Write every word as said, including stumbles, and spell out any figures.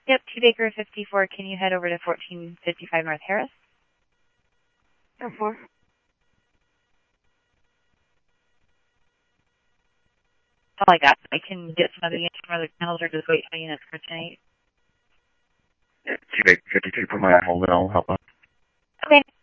Yep, two Baker fifty-four. Can you head over to fourteen fifty-five North Harris? ten four. That's all I got. I can get some other units from other channels or just wait for units for tonight. two Baker fifty-two, put my hold and I'll help out. Okay.